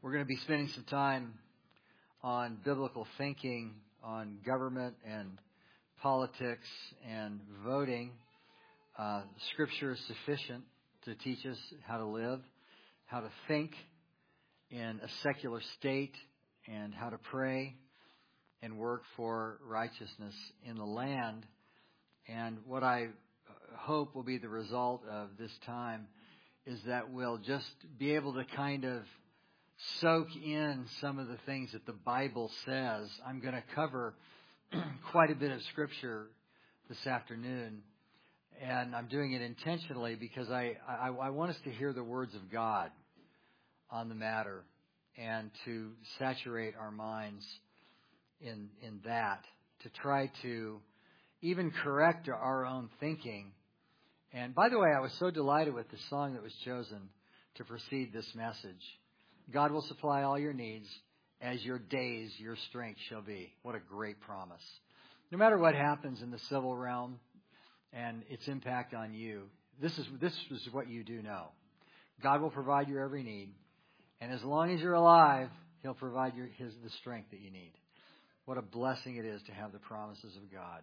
We're going to be spending some time on biblical thinking, on government and politics and voting. Scripture is sufficient to teach us how to live, how to think in a secular state, and how to pray and work for righteousness in the land. And what I hope will be the result of this time is that we'll just be able to kind of soak in some of the things that the Bible says. I'm going to cover quite a bit of Scripture this afternoon, and I'm doing it intentionally because I want us to hear the words of God on the matter and to saturate our minds in that, to try to even correct our own thinking. And by the way, I was so delighted with the song that was chosen to precede this message. God will supply all your needs as your days, your strength shall be. What a great promise. No matter what happens in the civil realm and its impact on you, this is what you do know. God will provide your every need. And as long as you're alive, He'll provide the strength that you need. What a blessing it is to have the promises of God.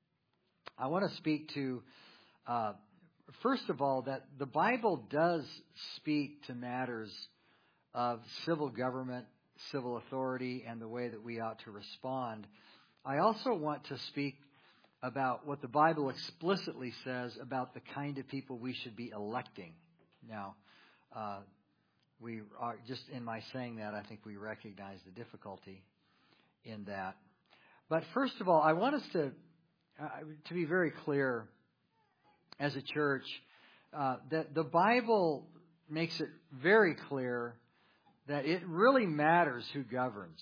I want to speak to, first of all, that the Bible does speak to matters of civil government, civil authority, and the way that we ought to respond. I also want to speak about what the Bible explicitly says about the kind of people we should be electing. Now, we are just in my saying that, I think we recognize the difficulty in that. But first of all, I want us to be very clear as a church that the Bible makes it very clear that it really matters who governs.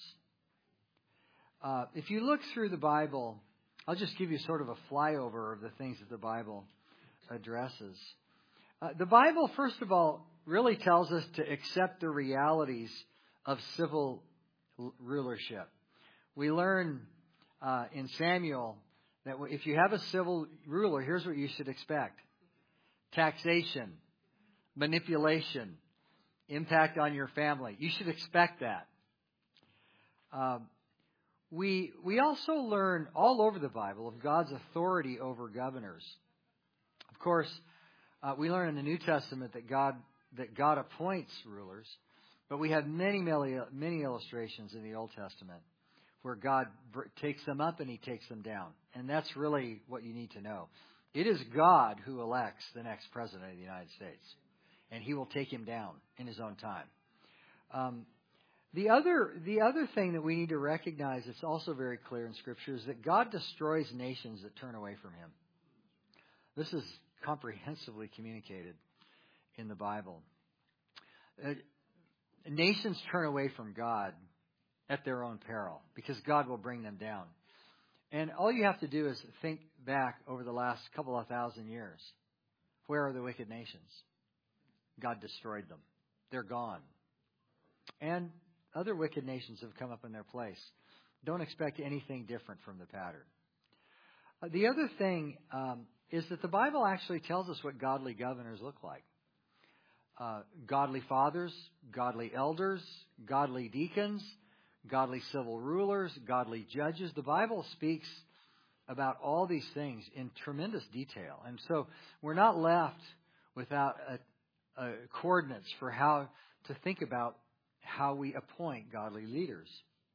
If you look through the Bible, I'll just give you sort of a flyover of the things that the Bible addresses. The Bible, first of all, really tells us to accept the realities of civil rulership. We learn in Samuel that if you have a civil ruler, here's what you should expect: taxation, manipulation, impact on your family. You should expect that. We also learn all over the Bible of God's authority over governors. Of course, we learn in the New Testament that God appoints rulers, but we have many illustrations in the Old Testament where God takes them up and He takes them down. And that's really what you need to know. It is God who elects the next president of the United States, and He will take him down in His own time. The other thing that we need to recognize that's also very clear in Scripture is that God destroys nations that turn away from Him. This is comprehensively communicated in the Bible. Nations turn away from God at their own peril because God will bring them down. And all you have to do is think back over the last couple of thousand years. Where are the wicked nations? God destroyed them. They're gone. And other wicked nations have come up in their place. Don't expect anything different from the pattern. The other thing is that the Bible actually tells us what godly governors look like. Godly fathers, godly elders, godly deacons, godly civil rulers, godly judges. The Bible speaks about all these things in tremendous detail. And so we're not left without coordinates for how to think about how we appoint godly leaders.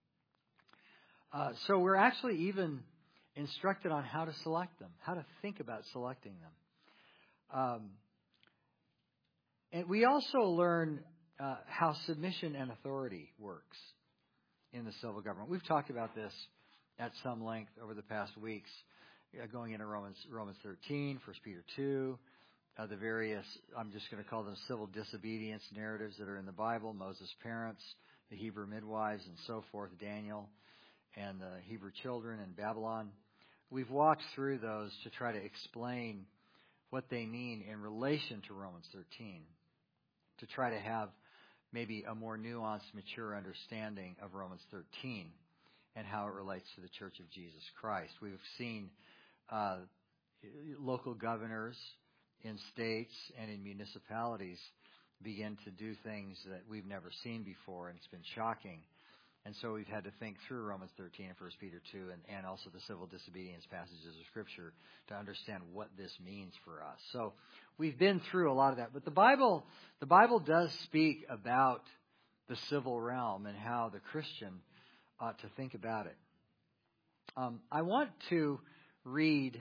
So we're actually even instructed on how to select them, how to think about selecting them. And we also learn how submission and authority works in the civil government. We've talked about this at some length over the past weeks, going into Romans 13, 1 Peter 2, the various, I'm just going to call them civil disobedience narratives that are in the Bible, Moses' parents, the Hebrew midwives, and so forth, Daniel, and the Hebrew children in Babylon. We've walked through those to try to explain what they mean in relation to Romans 13, to try to have maybe a more nuanced, mature understanding of Romans 13 and how it relates to the Church of Jesus Christ. We've seen local governors in states and in municipalities begin to do things that we've never seen before, and it's been shocking. And so we've had to think through Romans 13 and 1 Peter 2 and also the civil disobedience passages of Scripture to understand what this means for us. So we've been through a lot of that. But the Bible does speak about the civil realm and how the Christian ought to think about it. I want to read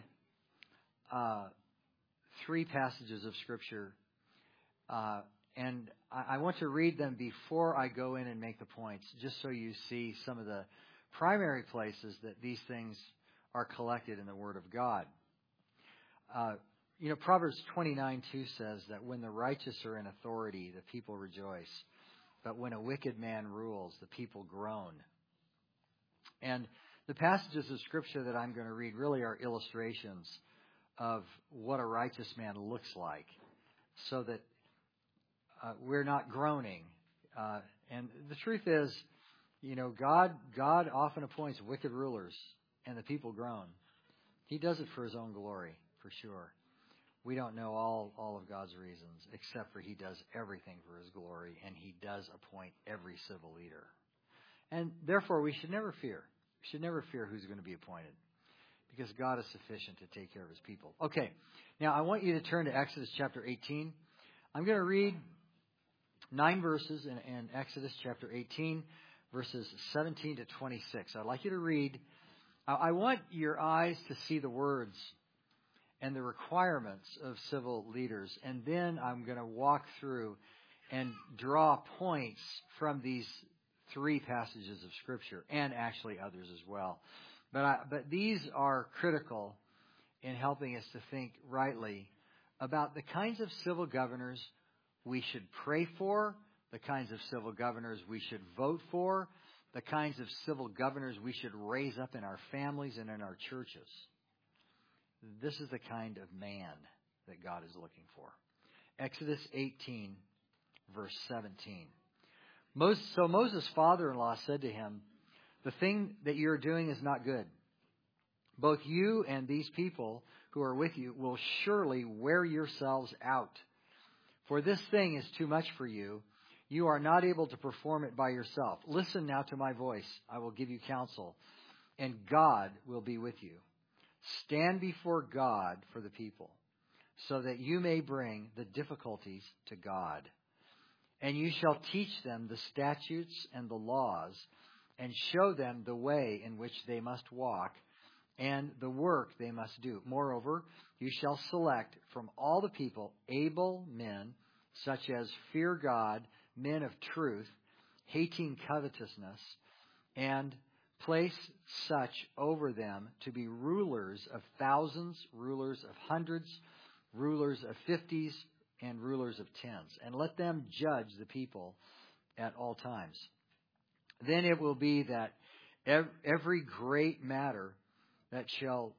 3 passages of Scripture, and I want to read them before I go in and make the points, just so you see some of the primary places that these things are collected in the Word of God. Proverbs 29:2 says that when the righteous are in authority, the people rejoice. But when a wicked man rules, the people groan. And the passages of Scripture that I'm going to read really are illustrations of what a righteous man looks like, so that we're not groaning. And the truth is, God often appoints wicked rulers, and the people groan. He does it for His own glory, for sure. We don't know all of God's reasons, except for He does everything for His glory, and He does appoint every civil leader. And therefore, we should never fear. We should never fear who's going to be appointed, because God is sufficient to take care of His people. Okay, now I want you to turn to Exodus chapter 18. I'm going to read 9 verses in Exodus chapter 18, verses 17 to 26. I'd like you to read. I want your eyes to see the words and the requirements of civil leaders. And then I'm going to walk through and draw points from these 3 passages of Scripture, and actually others as well. But these are critical in helping us to think rightly about the kinds of civil governors we should pray for, the kinds of civil governors we should vote for, the kinds of civil governors we should raise up in our families and in our churches. This is the kind of man that God is looking for. Exodus 18, verse 17. So Moses' father-in-law said to him, "The thing that you are doing is not good. Both you and these people who are with you will surely wear yourselves out. For this thing is too much for you. You are not able to perform it by yourself. Listen now to my voice. I will give you counsel, and God will be with you. Stand before God for the people, so that you may bring the difficulties to God. And you shall teach them the statutes and the laws, and show them the way in which they must walk, and the work they must do. Moreover, you shall select from all the people able men, such as fear God, men of truth, hating covetousness, and place such over them to be rulers of thousands, rulers of hundreds, rulers of 50s, and rulers of 10s. And let them judge the people at all times. Then it will be that every great matter they shall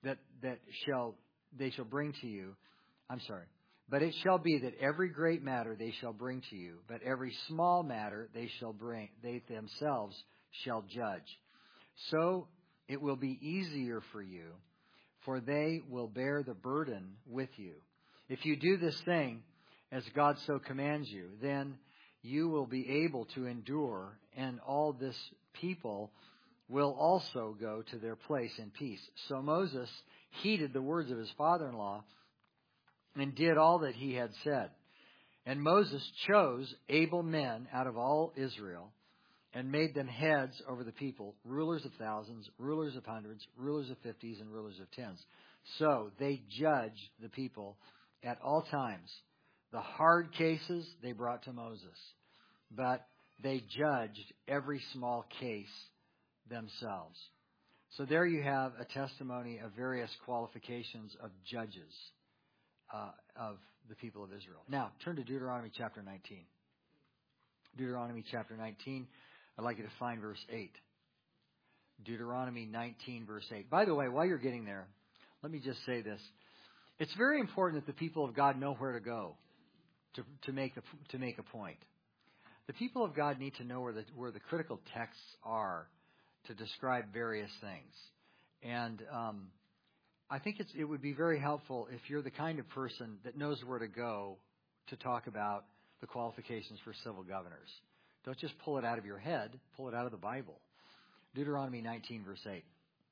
bring to you. But it shall be that every great matter they shall bring to you, but every small matter they themselves shall judge. So it will be easier for you, for they will bear the burden with you. If you do this thing as God so commands you, then you will be able to endure, and all this people will also go to their place in peace." So Moses heeded the words of his father-in-law and did all that he had said. And Moses chose able men out of all Israel and made them heads over the people, rulers of thousands, rulers of hundreds, rulers of 50s, and rulers of 10s. So they judged the people at all times. The hard cases they brought to Moses, but they judged every small case themselves. So there you have a testimony of various qualifications of judges of the people of Israel. Now, turn to Deuteronomy chapter 19. Deuteronomy chapter 19, I'd like you to find verse 8. Deuteronomy 19, verse 8. By the way, while you're getting there, let me just say this. It's very important that the people of God know where to go to make a point. The people of God need to know where the critical texts are to describe various things. And I think it would be very helpful if you're the kind of person that knows where to go to talk about the qualifications for civil governors. Don't just pull it out of your head, pull it out of the Bible. Deuteronomy 19, verse 8.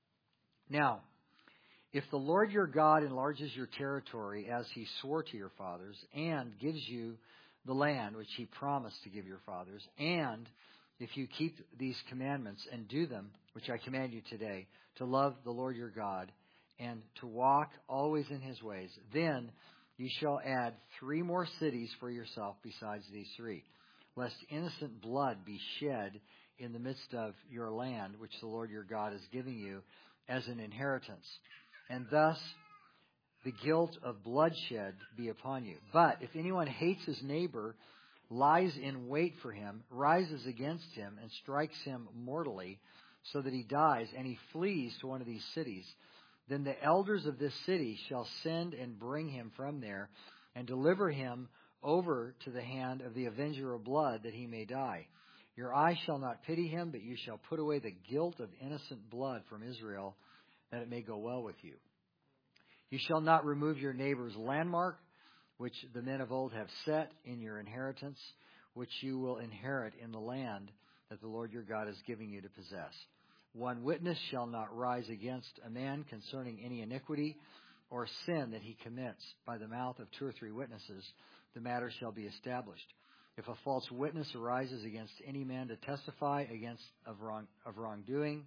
Now, if the Lord your God enlarges your territory as he swore to your fathers, and gives you the land which he promised to give your fathers, and if you keep these commandments and do them, which I command you today, to love the Lord your God, and to walk always in his ways, then you shall add 3 more cities for yourself besides these 3, lest innocent blood be shed in the midst of your land, which the Lord your God is giving you as an inheritance, and thus the guilt of bloodshed be upon you. But if anyone hates his neighbor, lies in wait for him, rises against him, and strikes him mortally, so that he dies, and he flees to one of these cities, then the elders of this city shall send and bring him from there, and deliver him over to the hand of the avenger of blood, that he may die. Your eye shall not pity him, but you shall put away the guilt of innocent blood from Israel, that it may go well with you. You shall not remove your neighbor's landmark, which the men of old have set in your inheritance, which you will inherit in the land that the Lord your God is giving you to possess. One witness shall not rise against a man concerning any iniquity or sin that he commits. By the mouth of 2 or 3 witnesses, the matter shall be established. If a false witness arises against any man to testify against of wrongdoing,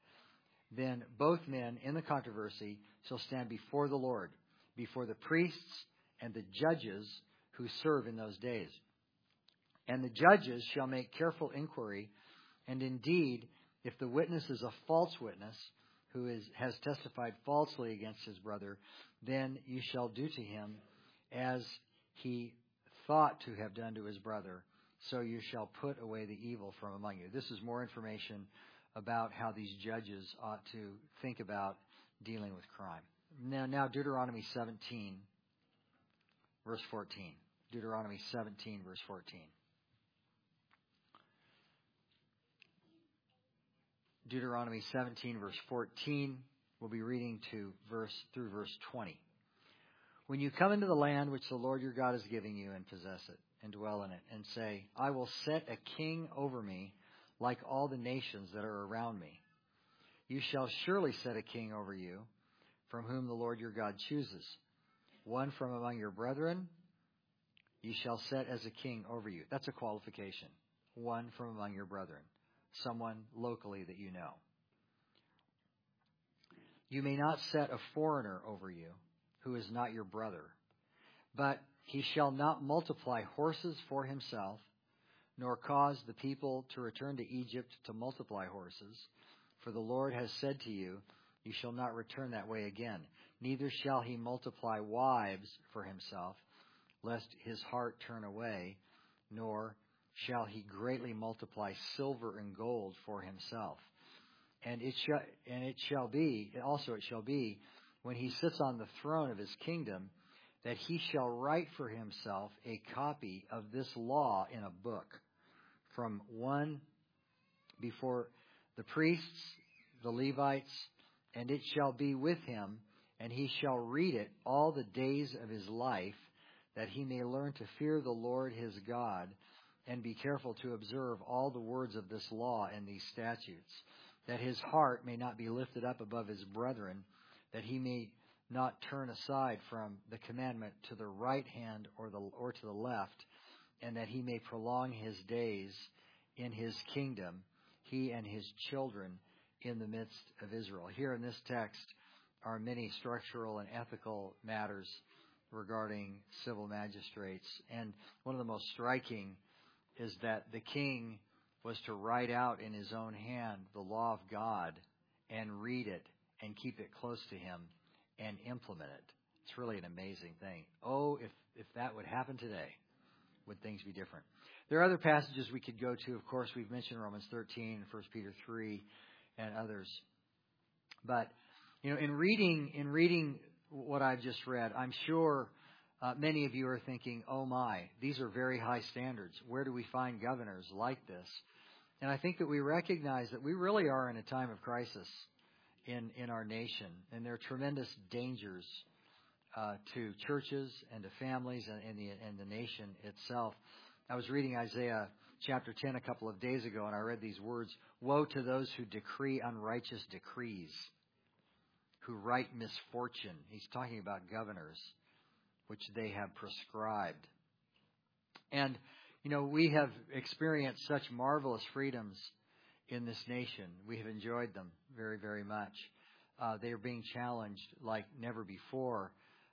then both men in the controversy shall stand before the Lord, before the priests and the judges who serve in those days. And the judges shall make careful inquiry, and indeed, if the witness is a false witness, who has testified falsely against his brother, then you shall do to him as he thought to have done to his brother, so you shall put away the evil from among you. This is more information about how these judges ought to think about dealing with crime. Now Deuteronomy 17, verse 14. Deuteronomy 17, verse 14. Deuteronomy 17, verse 14. We'll be reading through verse 20. When you come into the land which the Lord your God is giving you, and possess it, and dwell in it, and say, I will set a king over me, like all the nations that are around me. You shall surely set a king over you, from whom the Lord your God chooses. One from among your brethren you shall set as a king over you. That's a qualification. One from among your brethren. Someone locally that you know. You may not set a foreigner over you, who is not your brother. But he shall not multiply horses for himself, nor cause the people to return to Egypt to multiply horses. For the Lord has said to you, you shall not return that way again. Neither shall he multiply wives for himself, lest his heart turn away, nor shall he greatly multiply silver and gold for himself. And it shall be, when he sits on the throne of his kingdom, that he shall write for himself a copy of this law in a book, from one before the priests, the Levites, and it shall be with him, and he shall read it all the days of his life, that he may learn to fear the Lord his God, and be careful to observe all the words of this law and these statutes, that his heart may not be lifted up above his brethren, that he may not turn aside from the commandment to the right hand or to the left, and that he may prolong his days in his kingdom, he and his children in the midst of Israel. Here in this text are many structural and ethical matters regarding civil magistrates. And one of the most striking is that the king was to write out in his own hand the law of God and read it and keep it close to him and implement it. It's really an amazing thing. Oh, if that would happen today, would things be different? There are other passages we could go to. Of course, we've mentioned Romans 13 and 1 Peter 3 and others. But, in reading what I've just read, I'm sure many of you are thinking, oh my, these are very high standards. Where do we find governors like this? And I think that we recognize that we really are in a time of crisis in our nation. And there are tremendous dangers to churches and to families and the nation itself. I was reading Isaiah chapter 10 a couple of days ago, and I read these words, "Woe to those who decree unrighteous decrees, who write misfortune." He's talking about governors, which they have prescribed. And, we have experienced such marvelous freedoms in this nation. We have enjoyed them very, very much. They are being challenged like never before.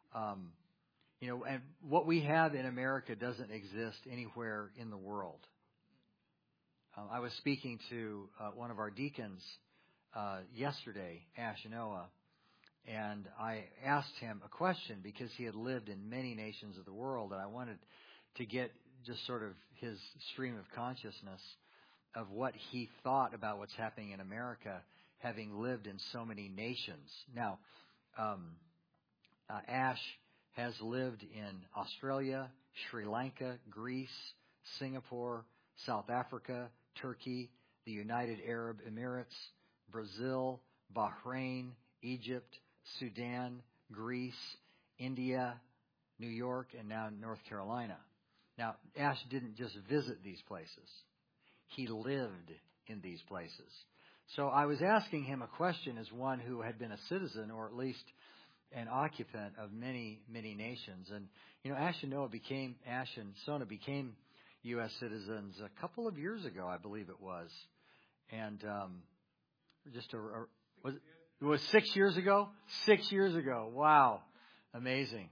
And what we have in America doesn't exist anywhere in the world. I was speaking to one of our deacons yesterday, Ash Noah, and I asked him a question because he had lived in many nations of the world, and I wanted to get just sort of his stream of consciousness of what he thought about what's happening in America, having lived in so many nations. Now, Ash has lived in Australia, Sri Lanka, Greece, Singapore, South Africa, Turkey, the United Arab Emirates, Brazil, Bahrain, Egypt, Sudan, Greece, India, New York, and now North Carolina. Now, Ash didn't just visit these places. He lived in these places. So I was asking him a question as one who had been a citizen, or at least an occupant of many, many nations. And, Ash and Sona became U.S. citizens a couple of years ago, I believe it was. And it was 6 years ago? 6 years ago. Wow. Amazing.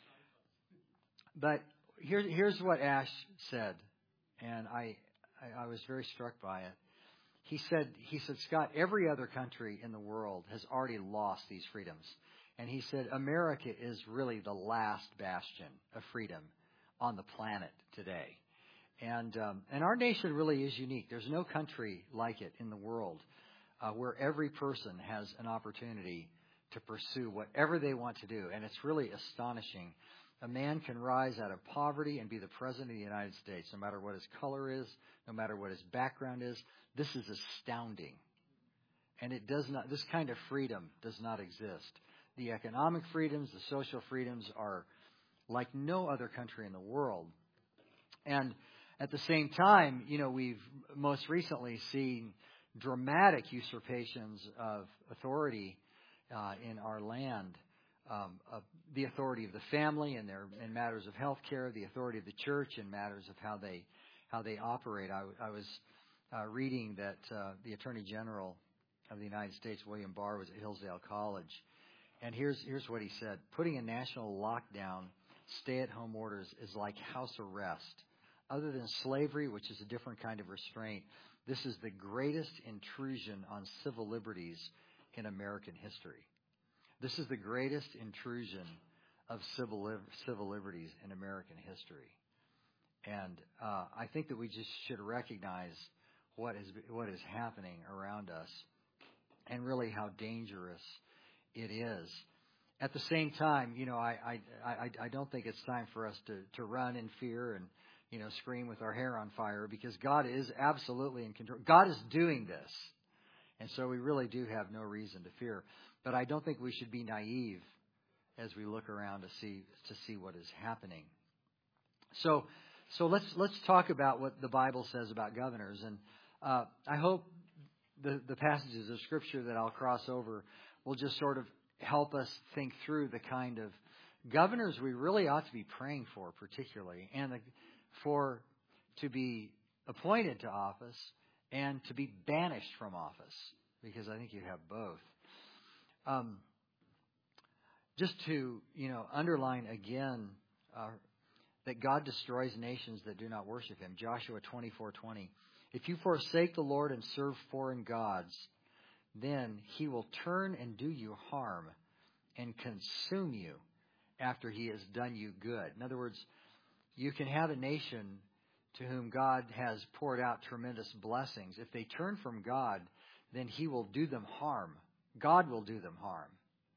But here's what Ash said, and I was very struck by it. He said, Scott, every other country in the world has already lost these freedoms. And he said, America is really the last bastion of freedom on the planet today. And our nation really is unique. There's no country like it in the world where every person has an opportunity to pursue whatever they want to do. And it's really astonishing. A man can rise out of poverty and be the president of the United States, no matter what his color is, no matter what his background is. This is astounding. And this kind of freedom does not exist. The economic freedoms, the social freedoms are like no other country in the world. And at the same time, we've most recently seen dramatic usurpations of authority in our land. The authority of the family in matters of health care, the authority of the church in matters of how they operate. I was reading that the Attorney General of the United States, William Barr, was at Hillsdale College, and here's what he said: putting a national lockdown, stay-at-home orders is like house arrest. Other than slavery, which is a different kind of restraint, this is the greatest intrusion on civil liberties in American history. This is the greatest intrusion of civil liberties in American history. And I think that we just should recognize what is happening around us and really how dangerous it is. At the same time, I don't think it's time for us to run in fear and, scream with our hair on fire, because God is absolutely in control. God is doing this. And so we really do have no reason to fear. But I don't think we should be naive as we look around to see what is happening. So let's talk about what the Bible says about governors. And I hope the passages of Scripture that I'll cross over will just sort of help us think through the kind of governors we really ought to be praying for, particularly, and to be appointed to office and to be banished from office, because I think you have both. Just to, underline again that God destroys nations that do not worship Him. Joshua 24:20. If you forsake the Lord and serve foreign gods, then He will turn and do you harm and consume you after He has done you good. In other words, you can have a nation to whom God has poured out tremendous blessings. If they turn from God, then He will do them harm. God will do them harm.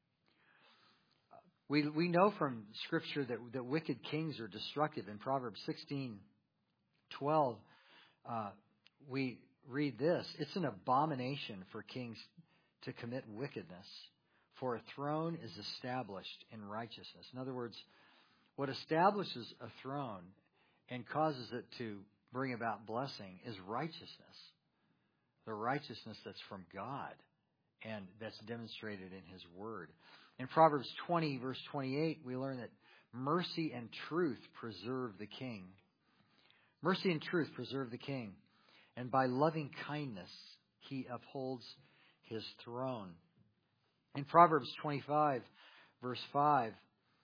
We know from Scripture that wicked kings are destructive. In Proverbs 16:12, we read this: it's an abomination for kings to commit wickedness, for a throne is established in righteousness. In other words, what establishes a throne and causes it to bring about blessing is righteousness. The righteousness that's from God and that's demonstrated in His Word. In Proverbs 20, verse 28, we learn that mercy and truth preserve the king. Mercy and truth preserve the king. And by loving kindness, He upholds His throne. In Proverbs 25, verse 5,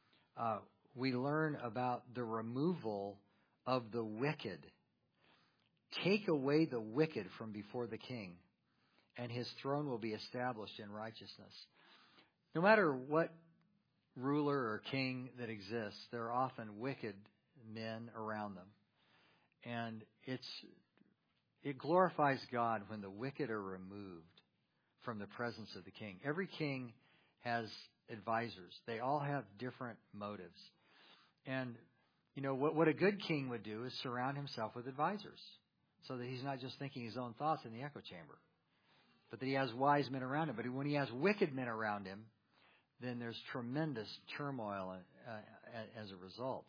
we learn about the removal of the wicked. Take away the wicked from before the king, and his throne will be established in righteousness. No matter what ruler or king that exists, there are often wicked men around them. And it glorifies God when the wicked are removed from the presence of the king. Every king has advisors. They all have different motives. And, what a good king would do is surround himself with advisors so that he's not just thinking his own thoughts in the echo chamber, but that he has wise men around him. But when he has wicked men around him, then there's tremendous turmoil as a result.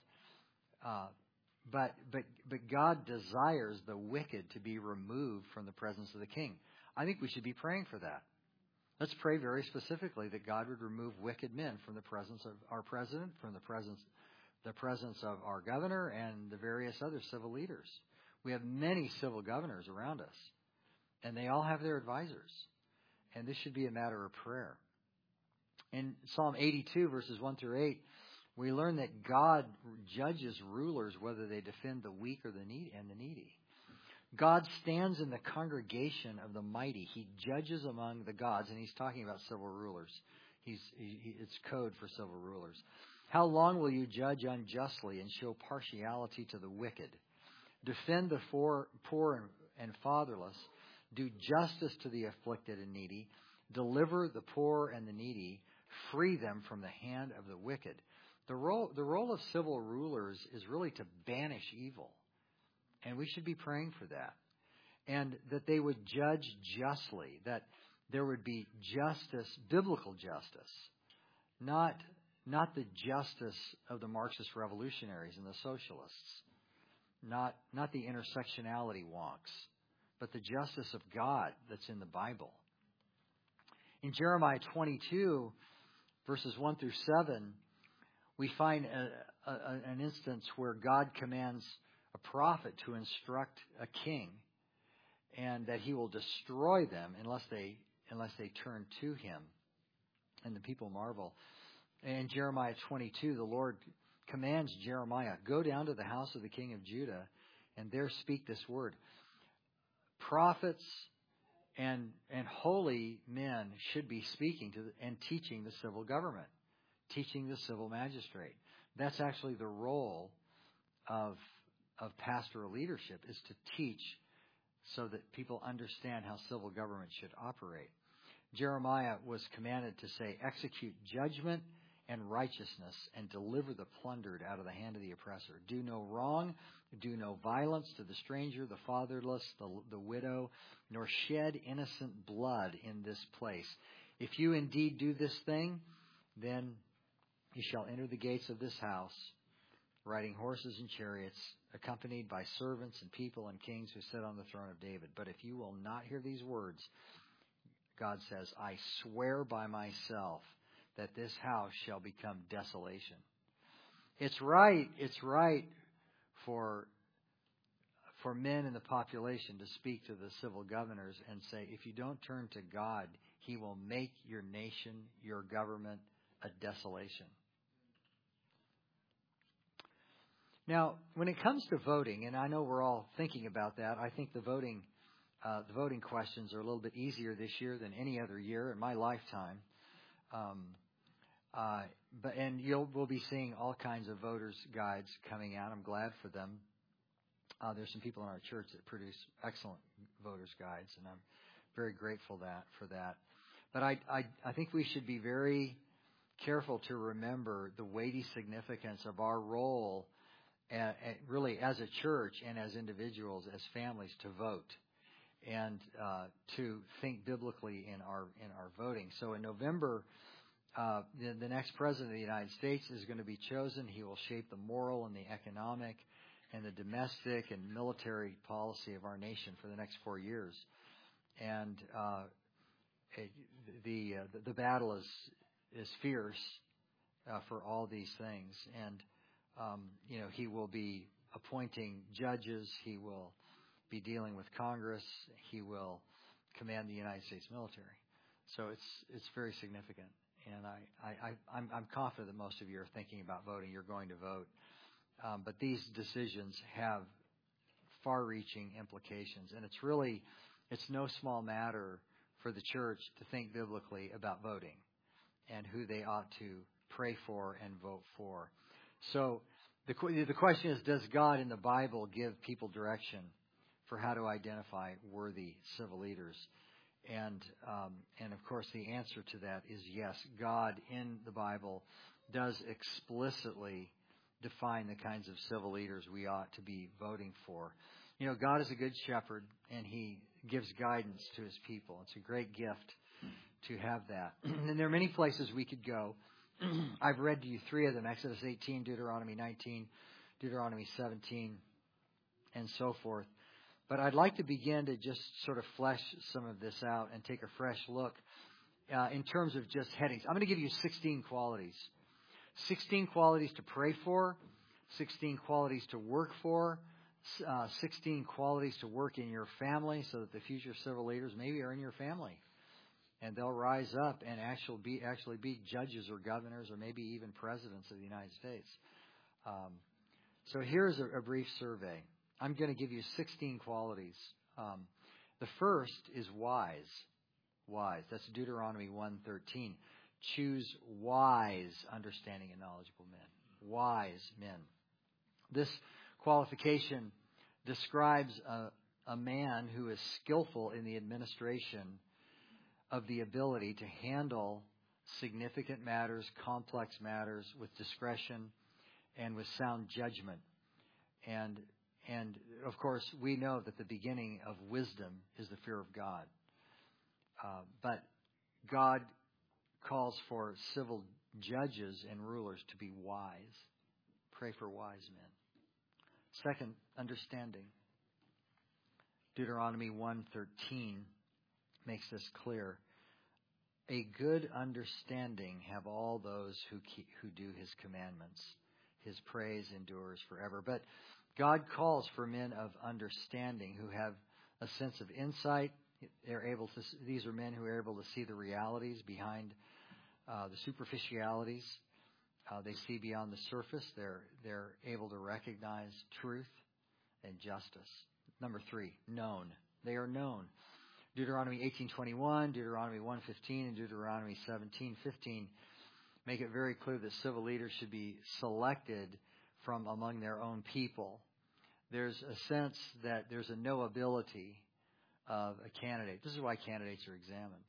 But God desires the wicked to be removed from the presence of the king. I think we should be praying for that. Let's pray very specifically that God would remove wicked men from the presence of our president, from the presence of our governor, and the various other civil leaders. We have many civil governors around us, and they all have their advisors. And this should be a matter of prayer. In Psalm 82, verses 1 through 8, we learn that God judges rulers whether they defend the weak or the needy. God stands in the congregation of the mighty. He judges among the gods, and he's talking about civil rulers. It's code for civil rulers. How long will you judge unjustly and show partiality to the wicked? Defend the poor and fatherless. Do justice to the afflicted and needy. Deliver the poor and the needy. Free them from the hand of the wicked. The role of civil rulers is really to banish evil. And we should be praying for that. And that they would judge justly. That there would be justice, biblical justice. Not the justice of the Marxist revolutionaries and the socialists. Not the intersectionality wonks. But the justice of God that's in the Bible. In Jeremiah 22, verses 1 through 7, we find an instance where God commands a prophet to instruct a king, and that he will destroy them unless they turn to him. And the people marvel. In Jeremiah 22, the Lord commands Jeremiah, go down to the house of the king of Judah, and there speak this word. Prophets and holy men should be speaking to and teaching the civil government, teaching the civil magistrate. That's actually the role of pastoral leadership, is to teach so that people understand how civil government should operate. Jeremiah was commanded to say, execute judgment and righteousness and deliver the plundered out of the hand of the oppressor. Do no wrong, do no violence to the stranger, the fatherless, the widow, nor shed innocent blood in this place. If you indeed do this thing, then you shall enter the gates of this house, riding horses and chariots, accompanied by servants and people and kings who sit on the throne of David. But if you will not hear these words, God says, I swear by myself that this house shall become desolation. It's right for men in the population to speak to the civil governors and say, if you don't turn to God, He will make your nation, your government, a desolation. Now, when it comes to voting, and I know we're all thinking about that, I think the voting questions are a little bit easier this year than any other year in my lifetime. We'll be seeing all kinds of voters' guides coming out. I'm glad for them. There's some people in our church that produce excellent voters' guides, and I'm very grateful for that. But I think we should be very careful to remember the weighty significance of our role, really as a church and as individuals, as families, to vote and to think biblically in our voting. So in November, the next president of the United States is going to be chosen. He will shape the moral and the economic and the domestic and military policy of our nation for the next 4 years. And the battle is fierce for all these things. And he will be appointing judges. He will be dealing with Congress. He will command the United States military. So it's very significant. And I'm confident that most of you are thinking about voting. You're going to vote. But these decisions have far-reaching implications. And it's no small matter for the church to think biblically about voting and who they ought to pray for and vote for. So the question is, does God in the Bible give people direction for how to identify worthy civil leaders? And of course, the answer to that is yes. God in the Bible does explicitly define the kinds of civil leaders we ought to be voting for. God is a good shepherd, and He gives guidance to His people. It's a great gift to have that. And there are many places we could go. I've read to you 3 of them: Exodus 18, Deuteronomy 19, Deuteronomy 17, and so forth. But I'd like to begin to just sort of flesh some of this out and take a fresh look in terms of just headings. I'm going to give you 16 qualities. 16 qualities to pray for, 16 qualities to work for, 16 qualities to work in your family so that the future civil leaders maybe are in your family. And they'll rise up and actually be judges or governors or maybe even presidents of the United States. So here's a brief survey. I'm going to give you 16 qualities. The first is wise. Wise. That's Deuteronomy 1:13. Choose wise, understanding, and knowledgeable men. Wise men. This qualification describes a man who is skillful in the administration of the ability to handle significant matters, complex matters with discretion and with sound judgment. And of course, we know that the beginning of wisdom is the fear of God. But God calls for civil judges and rulers to be wise. Pray for wise men. Second, understanding. Deuteronomy 1:13 makes this clear. A good understanding have all those who do His commandments. His praise endures forever. But God calls for men of understanding who have a sense of insight. These are men who are able to see the realities behind the superficialities. They see beyond the surface. They're able to recognize truth and justice. Number 3, known. They are known. Deuteronomy 18:21, Deuteronomy 1:15, and Deuteronomy 17:15 make it very clear that civil leaders should be selected from among their own people. There's a sense that there's a knowability of a candidate. This is why candidates are examined.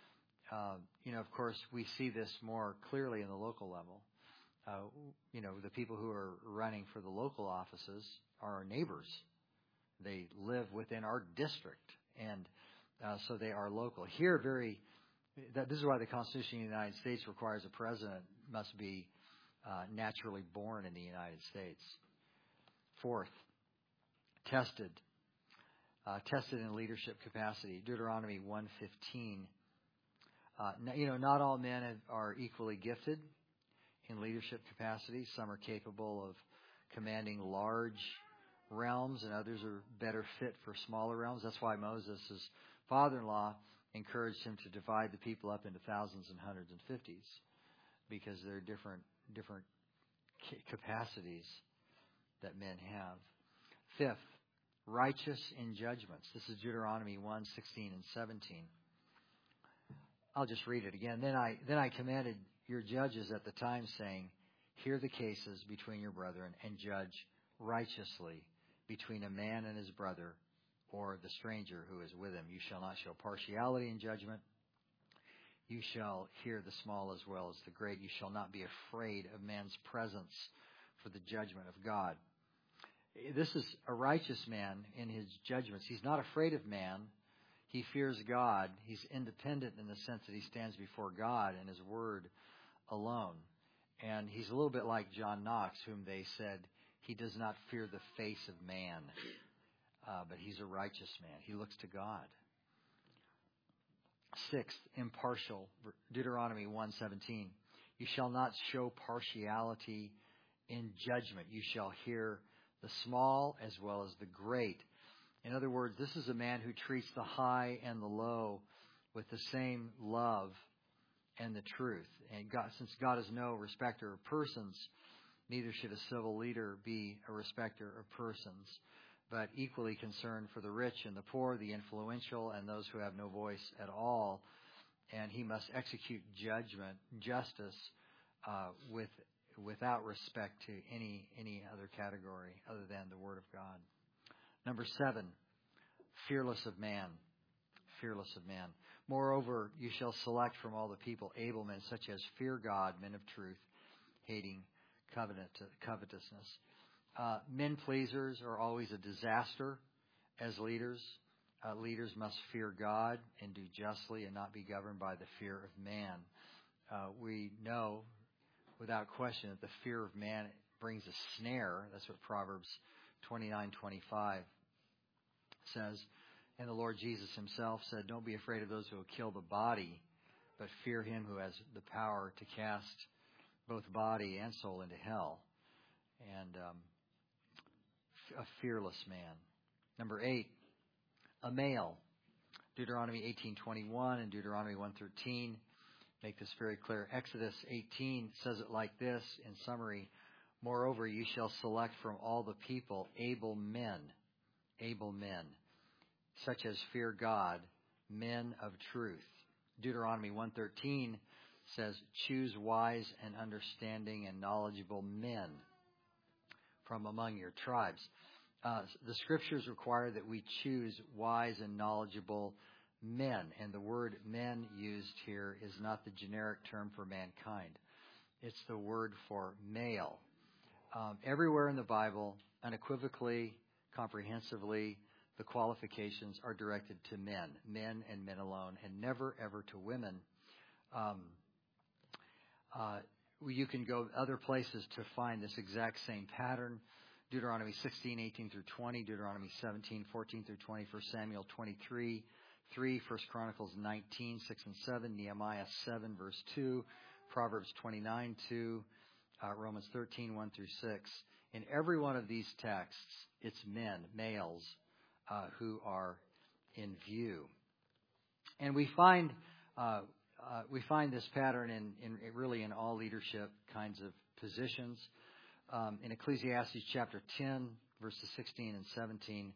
Of course, we see this more clearly in the local level. The people who are running for the local offices are our neighbors. They live within our district, and so they are local. Here, this is why the Constitution of the United States requires a president must be naturally born in the United States. Fourth, tested in leadership capacity. Deuteronomy 1:15. Not all men are equally gifted in leadership capacity. Some are capable of commanding large realms, and others are better fit for smaller realms. That's why Moses' father-in-law encouraged him to divide the people up into thousands and hundreds and fifties, because there are different capacities that men have. Fifth, righteous in judgments. This is Deuteronomy 1:16 and 17. I'll just read it again. Then I commanded your judges at the time, saying, hear the cases between your brethren and judge righteously between a man and his brother or the stranger who is with him. You shall not show partiality in judgment. You shall hear the small as well as the great. You shall not be afraid of man's presence for the judgment of God. This is a righteous man in his judgments. He's not afraid of man. He fears God. He's independent in the sense that he stands before God and His Word alone. And he's a little bit like John Knox, whom they said, He does not fear the face of man, but he's a righteous man. He looks to God. Sixth, impartial. Deuteronomy 1:17. You shall not show partiality in judgment. You shall hear the small as well as the great. In other words, this is a man who treats the high and the low with the same love and the truth. And since God is no respecter of persons, neither should a civil leader be a respecter of persons, but equally concerned for the rich and the poor, the influential, and those who have no voice at all. And he must execute justice, without respect to any other category other than the Word of God. Number 7, fearless of man. Fearless of man. Moreover, you shall select from all the people able men, such as fear God, men of truth, hating covetousness. Men pleasers are always a disaster as leaders. Leaders must fear God and do justly and not be governed by the fear of man. We know without question that the fear of man brings a snare. That's what Proverbs 29:25 says. And the Lord Jesus himself said, don't be afraid of those who will kill the body, but fear him who has the power to cast both body and soul into hell. And a fearless man. Number 8, a male. Deuteronomy 18:21 and Deuteronomy 1:13 make this very clear. Exodus 18 says it like this in summary. Moreover, you shall select from all the people able men, such as fear God, men of truth. Deuteronomy 1:13 says, choose wise and understanding and knowledgeable men from among your tribes. The scriptures require that we choose wise and knowledgeable men. And the word men used here is not the generic term for mankind. It's the word for male. Everywhere in the Bible, unequivocally, comprehensively, the qualifications are directed to men and men alone, and never ever to women. You can go other places to find this exact same pattern. Deuteronomy 16:18 through 20, Deuteronomy 17:14 through 20, 1 Samuel 23:3, 1 Chronicles 19:6 and 7, Nehemiah 7 verse 2, Proverbs 29:2, Romans 13:1 through 6. In every one of these texts, it's men, males, who are in view, and we find this pattern in all leadership kinds of positions. In Ecclesiastes chapter 10, verses 16 and 17,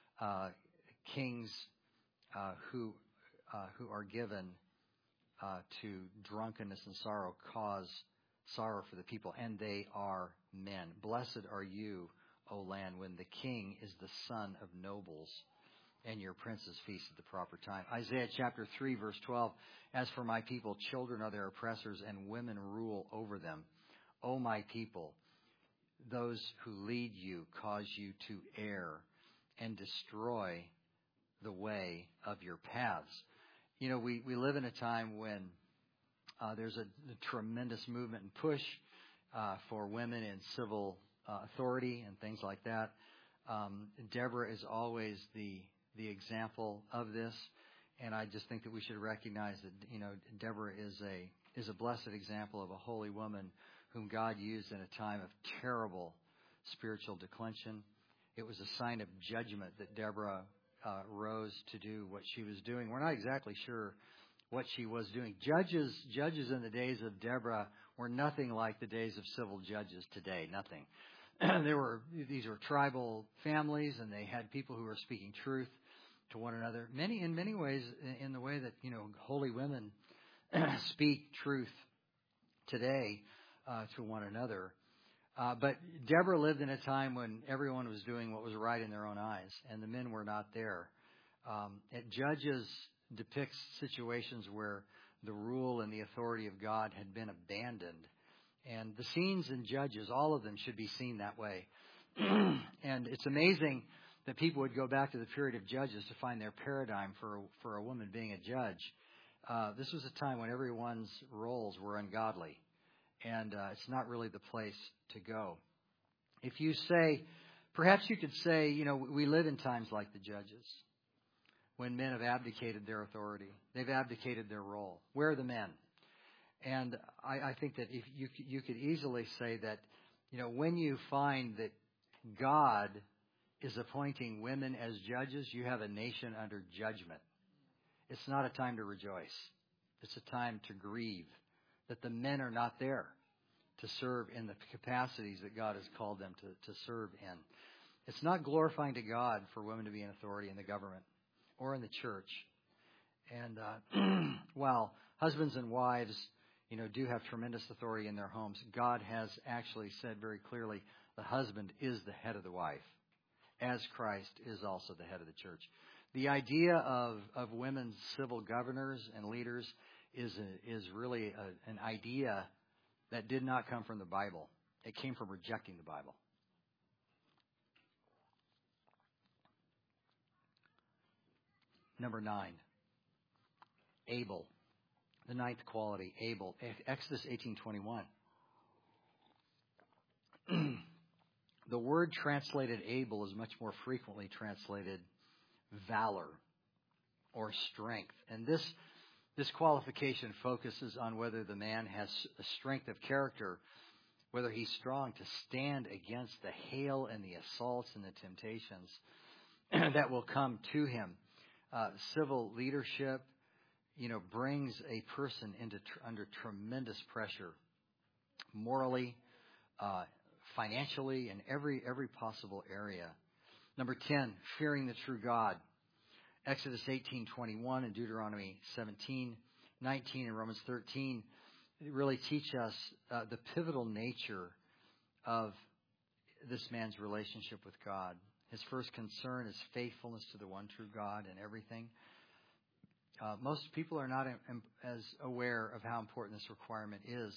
kings who are given to drunkenness and sorrow cause sorrow for the people, and they are men. Blessed are you, O land, when the king is the son of nobles, and your princes feast at the proper time. Isaiah chapter 3, verse 12, as for my people, children are their oppressors, and women rule over them. O my people, those who lead you cause you to err and destroy the way of your paths. You know, we live in a time when there's a tremendous movement and push for women in civil authority and things like that. Deborah is always the example of this, and I just think that we should recognize that, you know, Deborah is a blessed example of a holy woman whom God used in a time of terrible spiritual declension. It was a sign of judgment that Deborah rose to do what she was doing. We're not exactly sure what she was doing. Judges in the days of Deborah were nothing like the days of civil judges today. Nothing. These were tribal families, and they had people who were speaking truth to one another. In many ways, in the way that, you know, holy women speak truth today to one another. But Deborah lived in a time when everyone was doing what was right in their own eyes, and the men were not there. Judges depicts situations where the rule and the authority of God had been abandoned. And the scenes in Judges, all of them should be seen that way. And it's amazing that people would go back to the period of Judges to find their paradigm for a woman being a judge. This was a time when everyone's roles were ungodly. And it's not really the place to go. If you say, perhaps you could say, we live in times like the Judges, when men have abdicated their authority. They've abdicated their role. Where are the men? And I think that if you could easily say that, when you find that God is appointing women as judges, you have a nation under judgment. It's not a time to rejoice. It's a time to grieve that the men are not there to serve in the capacities that God has called them to serve in. It's not glorifying to God for women to be in authority in the government or in the church. And while husbands and wives, do have tremendous authority in their homes, God has actually said very clearly the husband is the head of the wife, as Christ is also the head of the church. The idea of women civil governors and leaders is really an idea that did not come from the Bible. It came from rejecting the Bible. Number 9, Abel. The ninth quality, Abel. Exodus 18:21. The word translated Abel is much more frequently translated valor or strength. And this qualification focuses on whether the man has a strength of character, whether he's strong to stand against the hail and the assaults and the temptations that will come to him. Civil leadership, brings a person under tremendous pressure, morally, financially, in every possible area. Number 10, fearing the true God. Exodus 18:21 and Deuteronomy 17:19 and Romans 13 really teach us the pivotal nature of this man's relationship with God. His first concern is faithfulness to the one true God in everything. Most people are not as aware of how important this requirement is.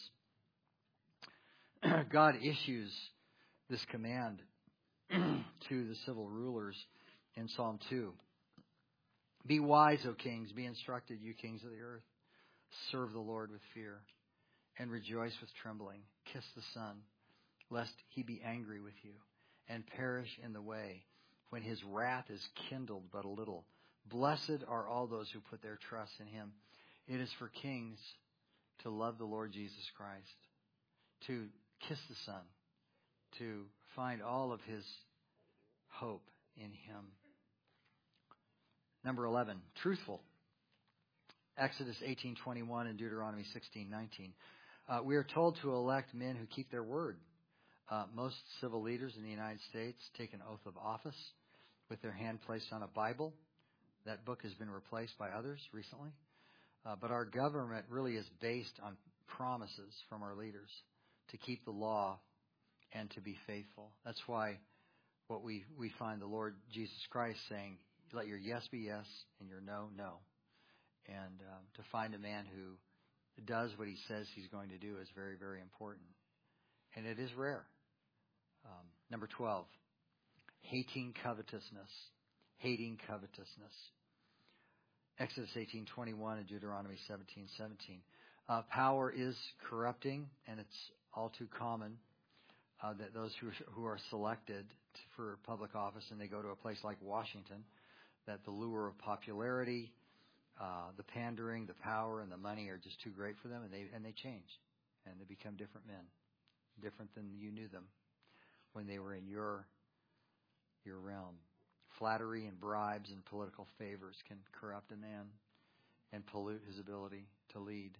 God issues this command to the civil rulers in Psalm 2. Be wise, O kings, be instructed, you kings of the earth. Serve the Lord with fear and rejoice with trembling. Kiss the Son, lest he be angry with you and perish in the way when his wrath is kindled but a little. Blessed are all those who put their trust in him. It is for kings to love the Lord Jesus Christ, to kiss the Son, to find all of his hope in him. Number 11, truthful. Exodus 18:21 and Deuteronomy 16:19. We are told to elect men who keep their word. Most civil leaders in the United States take an oath of office with their hand placed on a Bible. That book has been replaced by others recently. But our government really is based on promises from our leaders to keep the law and to be faithful. That's why what we find the Lord Jesus Christ saying, let your yes be yes and your no, no. And to find a man who does what he says he's going to do is very, very important. And it is rare. Number 12, hating covetousness. Hating covetousness. Exodus 18:21 and Deuteronomy 17:17. Power is corrupting, and it's all too common that those who are selected for public office and they go to a place like Washington, that the lure of popularity, the pandering, the power, and the money are just too great for them, and they change, and they become different men, different than you knew them when they were in your realm. Flattery and bribes and political favors can corrupt a man and pollute his ability to lead.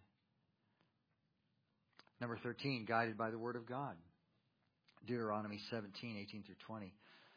Number 13, guided by the Word of God. Deuteronomy 17:18 through 20.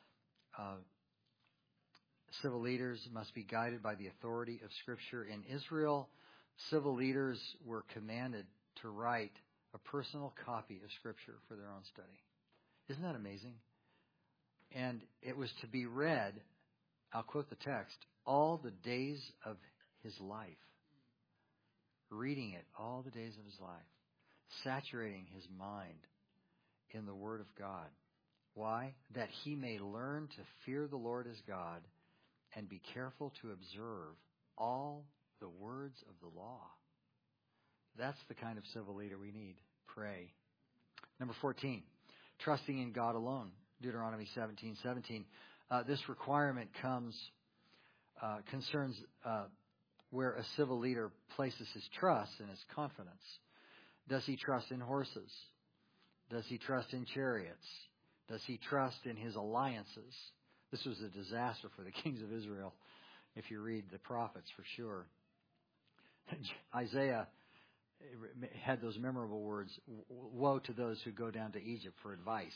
Civil leaders must be guided by the authority of Scripture. In Israel, civil leaders were commanded to write a personal copy of Scripture for their own study. Isn't that amazing? And it was to be read, I'll quote the text, all the days of his life. Reading it all the days of his life. Saturating his mind in the Word of God. Why? That he may learn to fear the Lord as God and be careful to observe all the words of the law. That's the kind of civil leader we need. Pray. Number 14, trusting in God alone. Deuteronomy 17:17. This requirement concerns where a civil leader places his trust and his confidence. Does he trust in horses? Does he trust in chariots? Does he trust in his alliances? This was a disaster for the kings of Israel, if you read the prophets, for sure. Isaiah had those memorable words, woe to those who go down to Egypt for advice.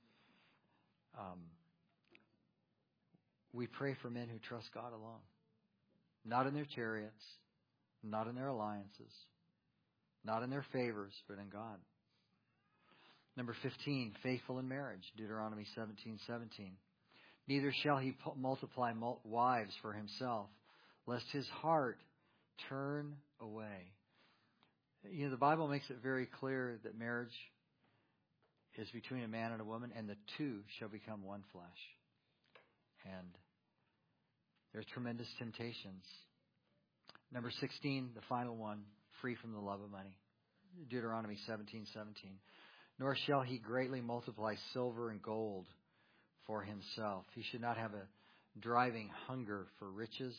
We pray for men who trust God alone. Not in their chariots, not in their alliances, not in their favors, but in God. Number 15, faithful in marriage, Deuteronomy 17:17. Neither shall he multiply wives for himself, lest his heart turn away. You know, the Bible makes it very clear that marriage is between a man and a woman, and the two shall become one flesh. And there's tremendous temptations. Number 16, the final one, free from the love of money. Deuteronomy 17:17. Nor shall he greatly multiply silver and gold for himself. He should not have a driving hunger for riches.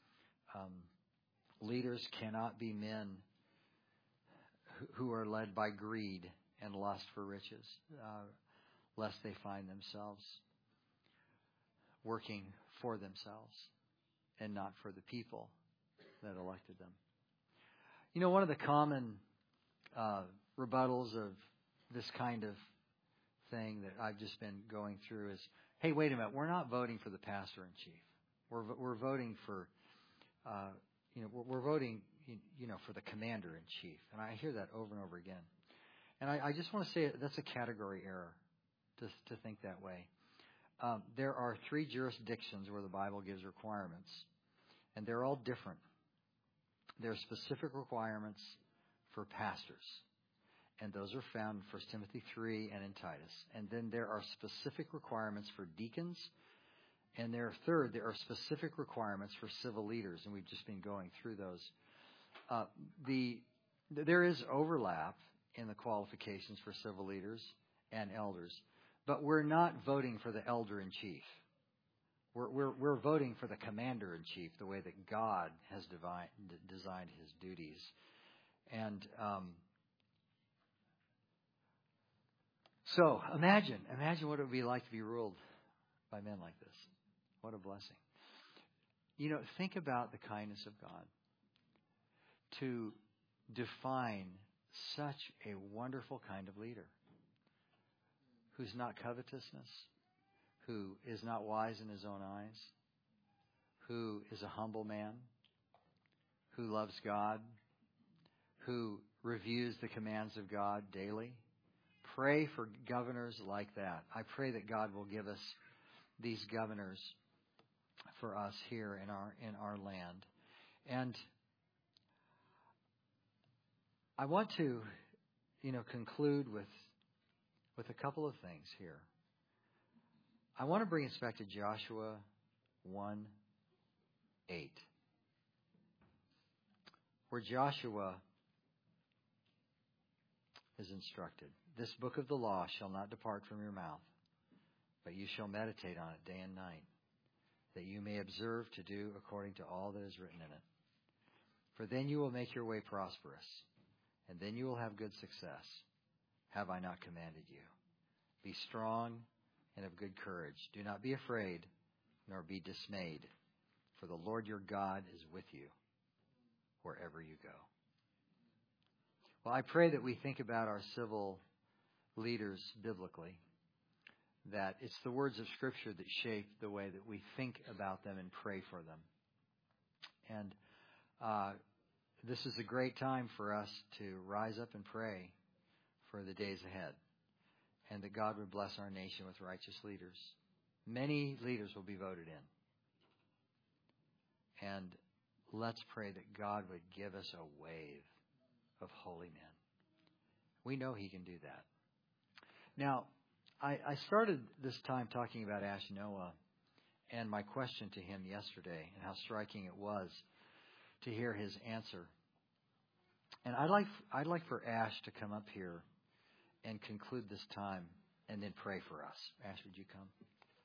Leaders cannot be men who are led by greed and lust for riches, lest they find themselves working for themselves and not for the people that elected them. You know, one of the common rebuttals of this kind of thing that I've just been going through is, hey, wait a minute, we're not voting for the pastor in chief. We're voting for, we're voting, for the commander in chief. And I hear that over and over again. And I just want to say that's a category error to think that way. There are 3 jurisdictions where the Bible gives requirements, and they're all different. There are specific requirements for pastors, and those are found in 1 Timothy 3 and in Titus. And then there are specific requirements for deacons, and there are specific requirements for civil leaders, and we've just been going through those. There is overlap in the qualifications for civil leaders and elders, but we're not voting for the elder in chief. We're voting for the commander in chief, the way that God has designed his duties. And so imagine what it would be like to be ruled by men like this. What a blessing. Think about the kindness of God to define such a wonderful kind of leader who's not covetousness, who is not wise in his own eyes, who is a humble man, who loves God, who reviews the commands of God daily. Pray for governors like that. I pray that God will give us these governors for us here in our land. And I want to, conclude with a couple of things here. I want to bring us back to Joshua 1:8, where Joshua is instructed, "This book of the law shall not depart from your mouth, but you shall meditate on it day and night, that you may observe to do according to all that is written in it. For then you will make your way prosperous, and then you will have good success. Have I not commanded you? Be strong and of good courage. Do not be afraid, nor be dismayed, for the Lord your God is with you wherever you go." Well, I pray that we think about our civil leaders biblically, that it's the words of Scripture that shape the way that we think about them and pray for them. And this is a great time for us to rise up and pray for the days ahead, and that God would bless our nation with righteous leaders. Many leaders will be voted in. And let's pray that God would give us a wave of holy men. We know he can do that. Now, I started this time talking about Ash Noah and my question to him yesterday and how striking it was to hear his answer. And I'd like for Ash to come up here and conclude this time and then pray for us. Ash, would you come?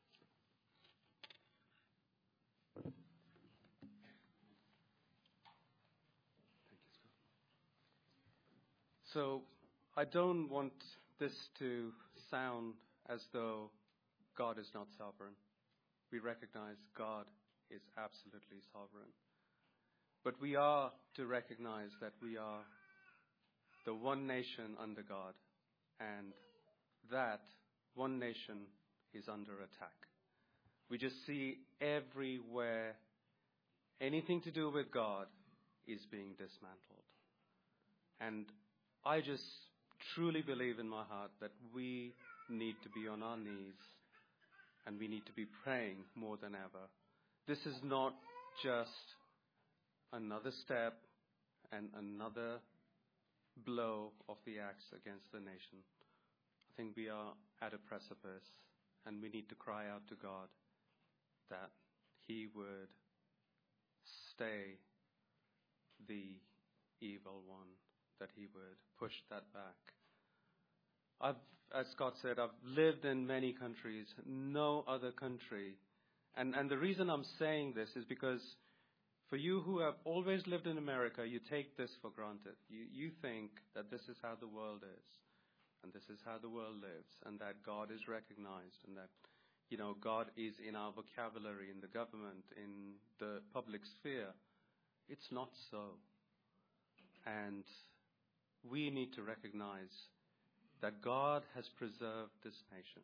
So I don't want this to sound as though God is not sovereign. We recognize God is absolutely sovereign. But we are to recognize that we are the one nation under God, and that one nation is under attack. We just see everywhere anything to do with God is being dismantled. And I just truly believe in my heart that we need to be on our knees and we need to be praying more than ever. This is not just another step and another blow of the axe against the nation. I think we are at a precipice, and we need to cry out to God that He would stay the evil one, that He would push that back. As Scott said, I've lived in many countries, no other country. And the reason I'm saying this is because for you who have always lived in America, you take this for granted. You think that this is how the world is, and this is how the world lives, and that God is recognized, and that, God is in our vocabulary, in the government, in the public sphere. It's not so. And we need to recognize that God has preserved this nation.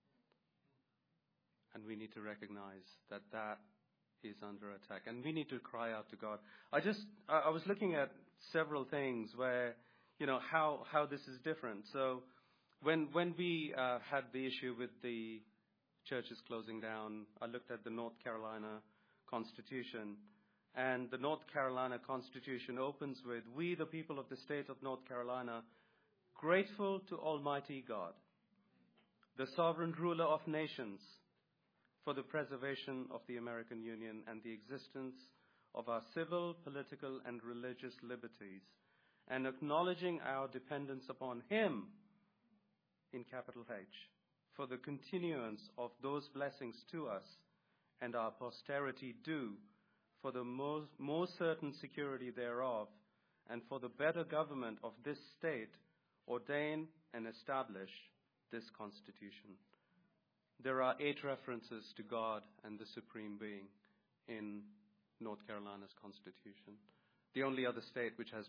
And we need to recognize that that is under attack. And we need to cry out to God. I was looking at several things where, how this is different. So when we had the issue with the churches closing down, I looked at the North Carolina Constitution. And the North Carolina Constitution opens with, "We, the people of the state of North Carolina, grateful to Almighty God, the sovereign ruler of nations, for the preservation of the American Union and the existence of our civil, political, and religious liberties, and acknowledging our dependence upon Him, in capital H, for the continuance of those blessings to us and our posterity due, for the more certain security thereof, and for the better government of this state, ordain and establish this Constitution." There are 8 references to God and the Supreme Being in North Carolina's Constitution. The only other state which has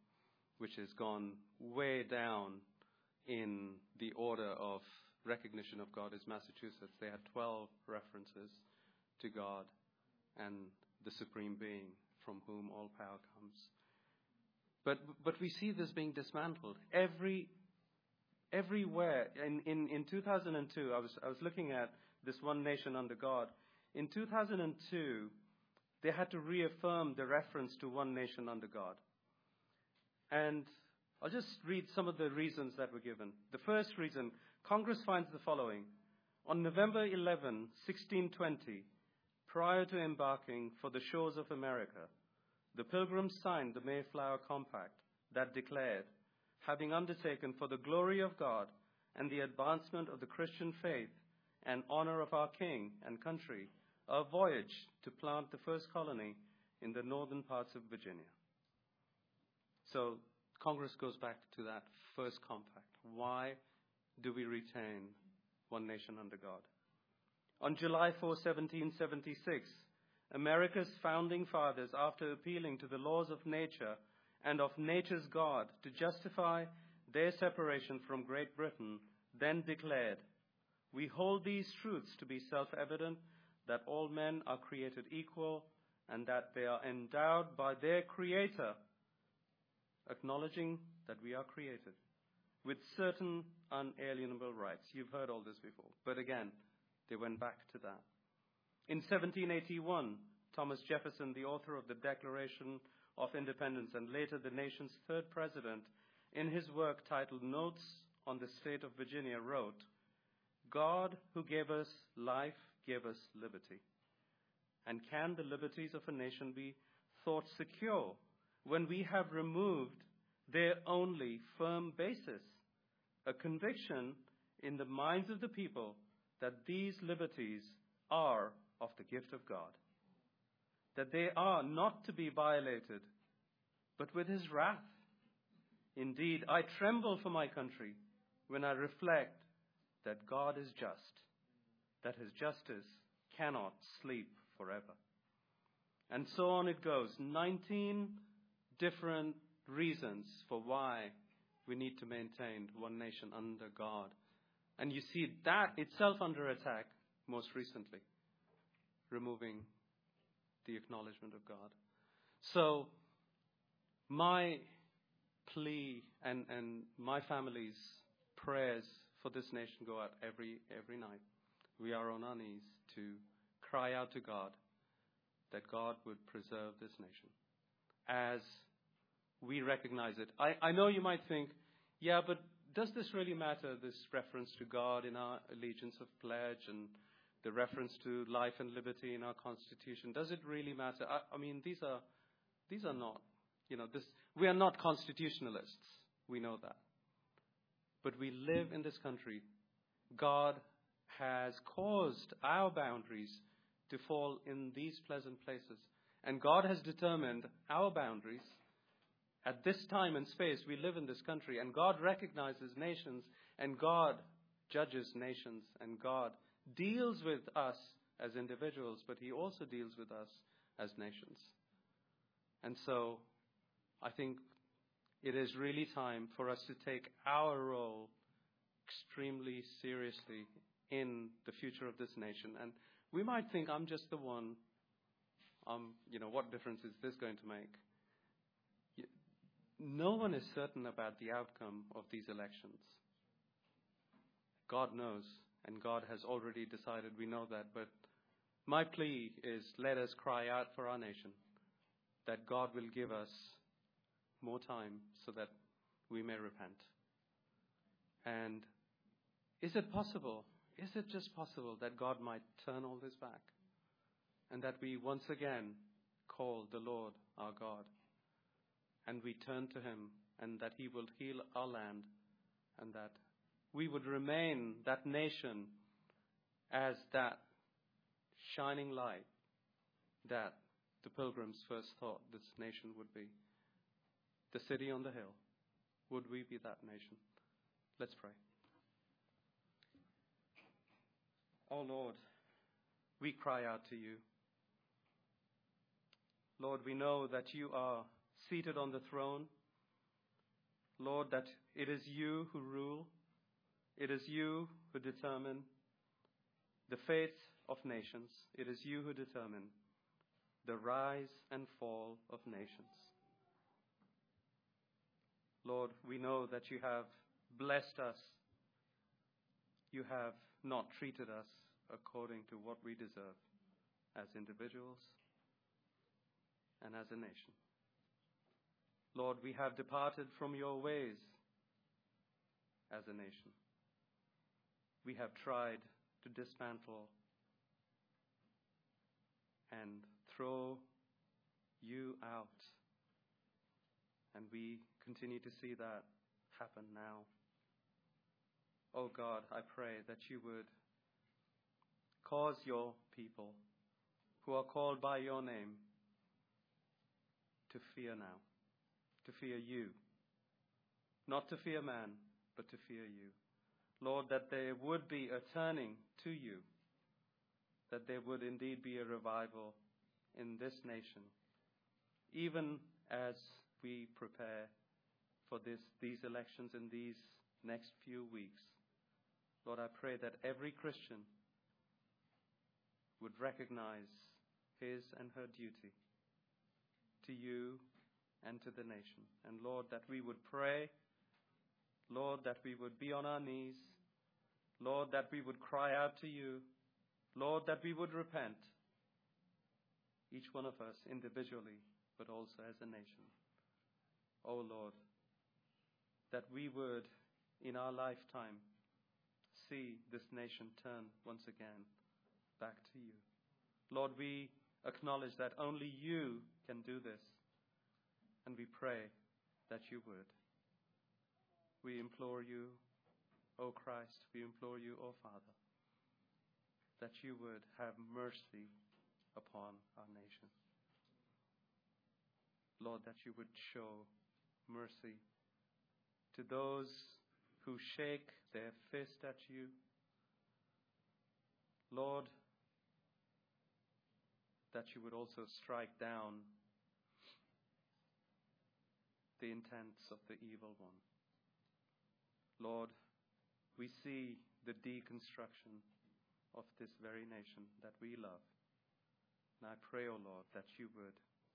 gone way down in the order of recognition of God is Massachusetts. They had 12 references to God and the Supreme Being, from whom all power comes. But we see this being dismantled everywhere. In 2002, I was looking at this one nation under God. In 2002, they had to reaffirm the reference to one nation under God. And I'll just read some of the reasons that were given. The first reason, Congress finds the following. On November 11, 1620, prior to embarking for the shores of America, the Pilgrims signed the Mayflower Compact that declared, "Having undertaken for the glory of God and the advancement of the Christian faith and honor of our King and country, a voyage to plant the first colony in the northern parts of Virginia." So Congress goes back to that first compact. Why do we retain one nation under God? On July 4, 1776, America's founding fathers, after appealing to the laws of nature and of nature's God to justify their separation from Great Britain, then declared, "We hold these truths to be self-evident, that all men are created equal, and that they are endowed by their Creator," acknowledging that we are created, "with certain unalienable rights." You've heard all this before, but again, they went back to that. In 1781, Thomas Jefferson, the author of the Declaration of Independence and later the nation's 3rd president, in his work titled Notes on the State of Virginia, wrote, "God who gave us life gave us liberty. And can the liberties of a nation be thought secure when we have removed their only firm basis, a conviction in the minds of the people that these liberties are of the gift of God, that they are not to be violated, but with his wrath. Indeed, I tremble for my country when I reflect that God is just, that his justice cannot sleep forever. And so on it goes. 19 different reasons for why we need to maintain one nation under God. And you see that itself under attack most recently, removing the acknowledgement of God. So my plea and my family's prayers for this nation go out every night. We are on our knees to cry out to God that God would preserve this nation as we recognize it. I know you might think, yeah, but does this really matter, this reference to God in our allegiance of pledge and the reference to life and liberty in our Constitution? Does it really matter? I mean, these are not, we are not constitutionalists. We know that. But we live in this country. God has caused our boundaries to fall in these pleasant places. And God has determined our boundaries. At this time and space, we live in this country, and God recognizes nations, and God judges nations, and God deals with us as individuals, but he also deals with us as nations. And so I think it is really time for us to take our role extremely seriously in the future of this nation. And we might think, I'm just the one. What difference is this going to make? No one is certain about the outcome of these elections. God knows, and God has already decided. We know that. But my plea is, let us cry out for our nation, that God will give us more time so that we may repent. And is it possible? Is it just possible that God might turn all this back? And that we once again call the Lord our God, and we turn to him, and that he will heal our land, and that we would remain that nation as that shining light that the pilgrims first thought this nation would be. The city on the hill. Would we be that nation? Let's pray. Oh Lord, we cry out to you. Lord, we know that you are seated on the throne. Lord, that it is you who rule. It is you who determine the fate of nations. It is you who determine the rise and fall of nations. Lord, we know that you have blessed us. You have not treated us according to what we deserve as individuals and as a nation. Lord, we have departed from your ways as a nation. We have tried to dismantle and throw you out. And we continue to see that happen now. Oh God, I pray that you would cause your people who are called by your name to fear now, to fear you. Not to fear man, but to fear you. Lord, that there would be a turning to you, that there would indeed be a revival in this nation, even as we prepare for these elections in these next few weeks. Lord, I pray that every Christian would recognize his and her duty to you and to the nation. And Lord, that we would pray. Lord, that we would be on our knees. Lord, that we would cry out to you. Lord, that we would repent. Each one of us individually, but also as a nation. Oh Lord, that we would, in our lifetime, see this nation turn once again back to you. Lord, we acknowledge that only you can do this, and we pray that you would. We implore you O Christ, we implore you, O Father, that you would have mercy upon our nation. Lord, that you would show mercy to those who shake their fist at you. Lord, that you would also strike down the intents of the evil one. Lord, we see the deconstruction of this very nation that we love. And I pray, O Lord, that you would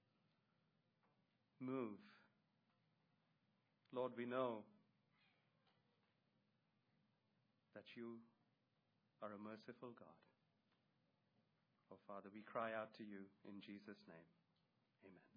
move. Lord, we know that you are a merciful God. Oh, Father, we cry out to you in Jesus' name. Amen.